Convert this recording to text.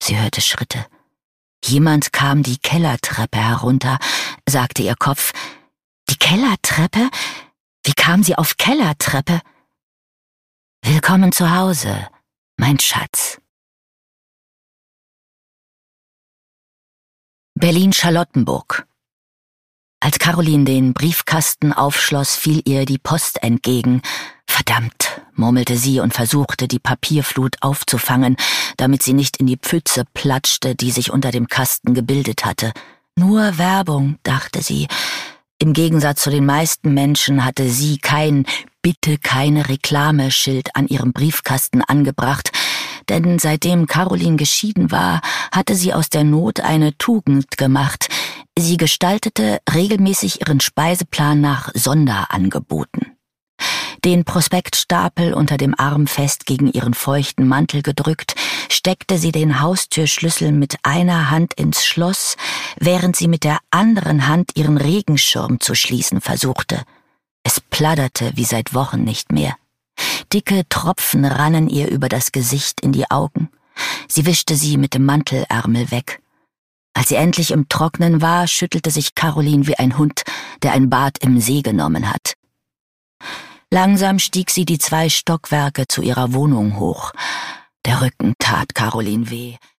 Sie hörte Schritte. Jemand kam die Kellertreppe herunter, sagte ihr Kopf. Die Kellertreppe? Wie kam sie auf Kellertreppe? Willkommen zu Hause, mein Schatz. Berlin-Charlottenburg. Als Caroline den Briefkasten aufschloss, fiel ihr die Post entgegen. Verdammt, murmelte sie und versuchte, die Papierflut aufzufangen, damit sie nicht in die Pfütze platschte, die sich unter dem Kasten gebildet hatte. Nur Werbung, dachte sie. Im Gegensatz zu den meisten Menschen hatte sie kein »Bitte keine Reklame«-Schild an ihrem Briefkasten angebracht, denn seitdem Caroline geschieden war, hatte sie aus der Not eine Tugend gemacht. Sie gestaltete regelmäßig ihren Speiseplan nach Sonderangeboten. Den Prospektstapel unter dem Arm fest gegen ihren feuchten Mantel gedrückt, steckte sie den Haustürschlüssel mit einer Hand ins Schloss, während sie mit der anderen Hand ihren Regenschirm zu schließen versuchte. Es platterte wie seit Wochen nicht mehr. Dicke Tropfen rannen ihr über das Gesicht in die Augen. Sie wischte sie mit dem Mantelärmel weg. Als sie endlich im Trocknen war, schüttelte sich Caroline wie ein Hund, der ein Bad im See genommen hat. Langsam stieg sie die 2 Stockwerke zu ihrer Wohnung hoch. Der Rücken tat Caroline weh.